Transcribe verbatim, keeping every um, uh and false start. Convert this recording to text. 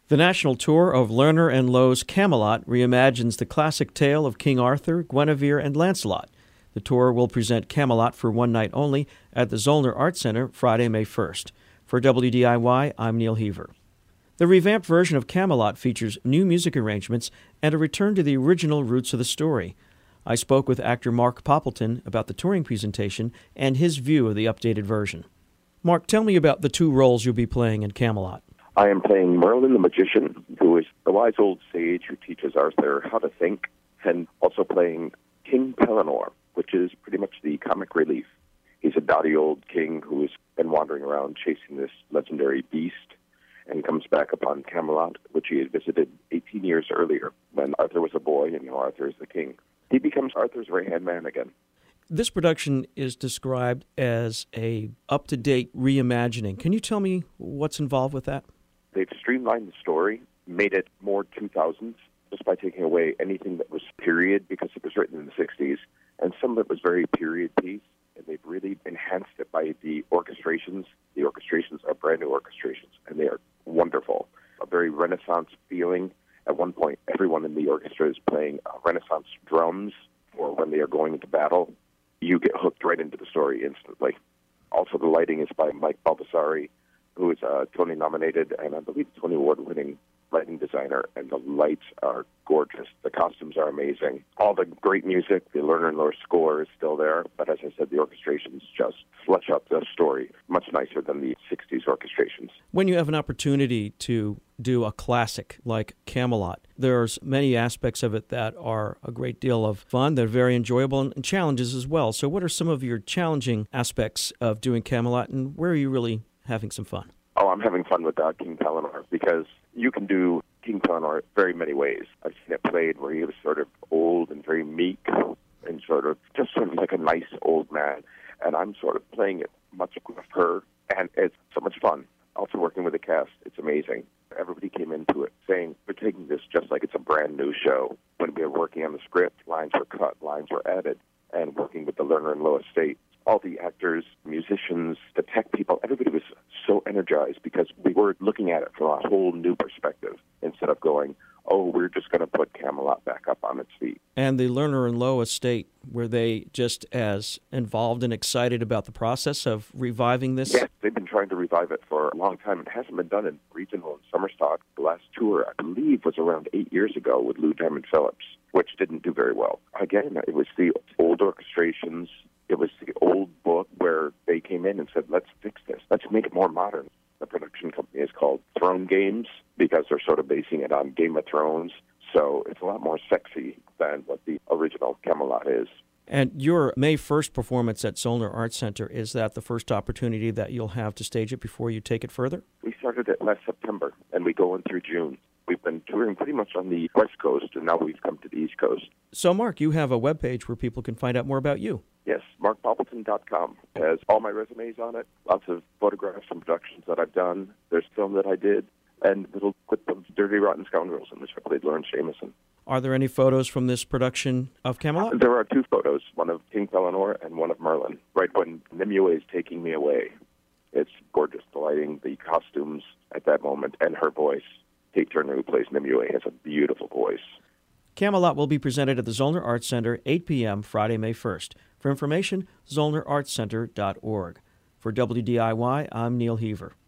The national tour of Lerner and Loewe's Camelot reimagines the classic tale of King Arthur, Guinevere, and Lancelot. The tour will present Camelot for one night only at the Zollner Arts Center Friday, May first. For W D I Y, I'm Neil Heaver. The revamped version of Camelot features new music arrangements and a return to the original roots of the story. I spoke with actor Mark Poppleton about the touring presentation and his view of the updated version. Mark, tell me about the two roles you'll be playing in Camelot. I am playing Merlin the Magician, who is the wise old sage who teaches Arthur how to think, and also playing King Pellinore, which is pretty much the comic relief. He's a dotty old king who has been wandering around chasing this legendary beast and comes back upon Camelot, which he had visited eighteen years earlier when Arthur was a boy and now Arthur is the king. He becomes Arthur's right-hand man again. This production is described as a up-to-date reimagining. Can you tell me what's involved with that? They've streamlined the story, made it more two thousands, just by taking away anything that was period, because it was written in the sixties, and some of it was very period piece, and they've really enhanced it by the orchestrations. The orchestrations are brand new orchestrations, and they are wonderful. A very Renaissance feeling. At one point, everyone in the orchestra is playing uh, Renaissance drums for when they are going into battle. You get hooked right into the story instantly. Also, the lighting is by Mike Baldessari, who is uh, Tony-nominated and I believe Tony Award-winning lighting designer, and the lights are gorgeous. The costumes are amazing. All the great music, the Lerner and Loewe score is still there, but as I said, the orchestrations just flesh up the story much nicer than the sixties orchestrations. When you have an opportunity to do a classic like Camelot, there's many aspects of it that are a great deal of fun. They're very enjoyable and challenges as well. So what are some of your challenging aspects of doing Camelot, and where are you really having some fun? Oh, I'm having fun with uh, King Pellinore, because you can do King Pellinore very many ways. I've seen it played where he was sort of old and very meek and sort of just sort of like a nice old man. And I'm sort of playing it much with her, and it's so much fun. Also working with the cast, it's amazing. Everybody came into it saying, we're taking this just like it's a brand new show. When we were working on the script, lines were cut, lines were added, and working with the Lerner and Loewe estate. All the actors, musicians, the tech people, everybody was so energized because we were looking at it from a whole new perspective instead of going, oh, we're just going to put Camelot back up on its feet. And the Lerner and Loewe estate, were they just as involved and excited about the process of reviving this? Yes, they've been trying to revive it for a long time. It hasn't been done in regional and summer stock. The last tour, I believe, was around eight years ago with Lou Diamond Phillips, which didn't do very well. Again, it was the old orchestrations. It was the old book where they came in and said, let's fix this. Let's make it more modern. The production company is called Throne Games because they're sort of basing it on Game of Thrones. So it's a lot more sexy than what the original Camelot is. And your May first performance at Zollner Arts Center, is that the first opportunity that you'll have to stage it before you take it further? We started it last September, and we go in through June. We've been touring pretty much on the West Coast, and now we've come to the East Coast. So, Mark, you have a webpage where people can find out more about you. Yes, mark poppleton dot com has all my resumes on it, lots of photographs from productions that I've done. There's film that I did, and little clip of Dirty Rotten Scoundrels in which I played Lawrence Jameson. Are there any photos from this production of Camelot? There are two photos, one of King Pellinore and one of Merlin, right when Nimue is taking me away. It's gorgeous, the lighting, the costumes at that moment, and her voice. Kate Turner, who plays Nimue, has a beautiful voice. Camelot will be presented at the Zollner Arts Center, eight p.m., Friday, May first. For information, zollner arts center dot org. For W D I Y, I'm Neil Heaver.